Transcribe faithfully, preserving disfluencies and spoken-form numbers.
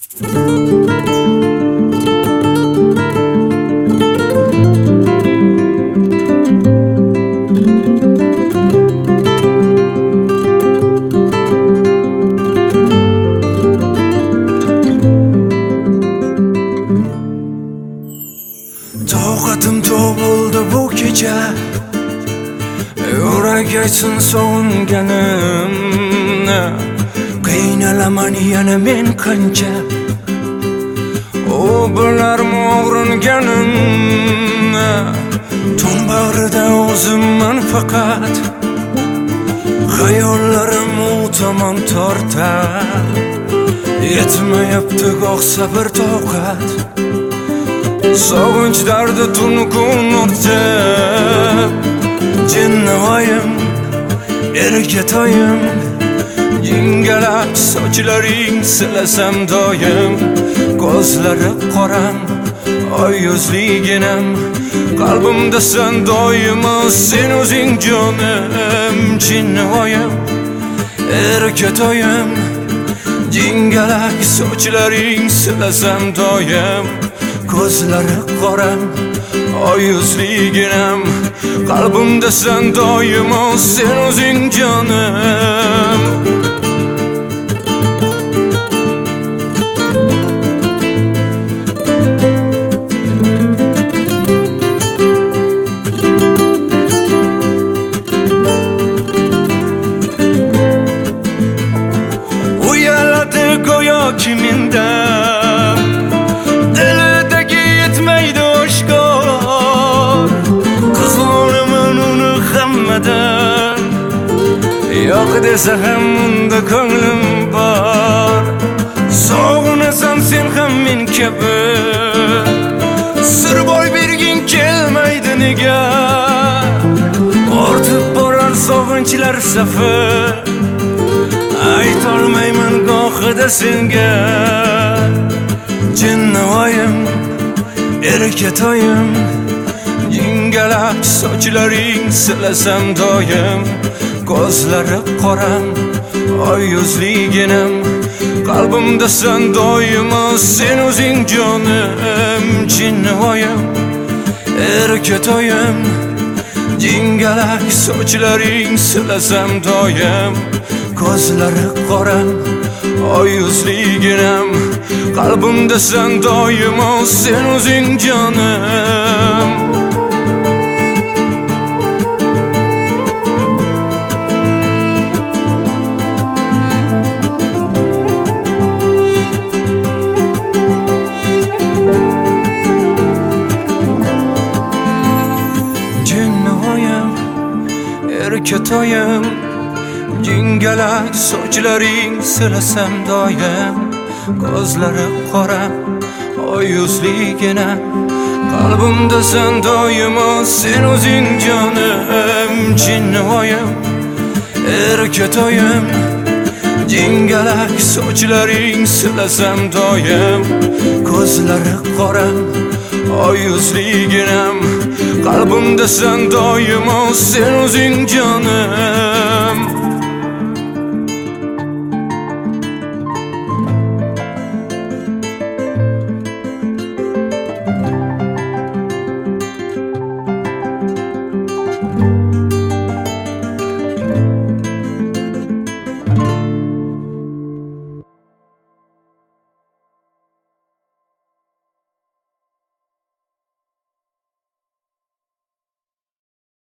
Toqatim topildi bu kecha, yurak aytsin sog'inganimni. Qiynalaman yana men qancha, u bilarmi og'ringanimni. Tun bag'rida o'zimman faqat, xayollarim u tomon tortar. Yetmayapti goh sabr toqat, sog'inch dardi tun kun o'rtab. Jinnavoyim, erkatoyim, jingalak sochlaring silasam doim. Ko'zlari qoram, oy yuzliginam, qalbimdasan doimo sen o'zing jonim. Jinnavoyim, erkatoyim, jingalak sochlaring silasam doim. Ko'zlari qoram, oy yuzliginam, qalbimdasan doimo sen o'zing jonim. Uyaladi go'yo kiminda, yo'q desa ham unda ko'nglim bor. Sog'inasan sen ham men kabi, sir boy berging kelmaydi nega? Ortib borar sog'inchlar safi, aytolmayman gohida senga. Jinnavoyim, erkatoyim, jingalak sochlaring silasam doim. Ko'zlari qoram, oy yuzliginam, qalbimdasan doimo sen o'zing jonim. Jinnavoyim, erkatoyim, jingalak sochlaring silasam doim. Ko'zlari qoram, oy yuzliginam, qalbimdasan doimo sen o'zing jonim. Erkatoyim, jingalak sochlaring silasam doim. Ko'zlari qoram, oy yuzliginam, qalbimdasan doimo sen o'zing jonim. Jinnavoyim, erkatoyim, jingalak sochlaring silasam doim. Ko'zlari qoram, oy yuzliginam, qalbimdasan doimo sen o'zing jonim.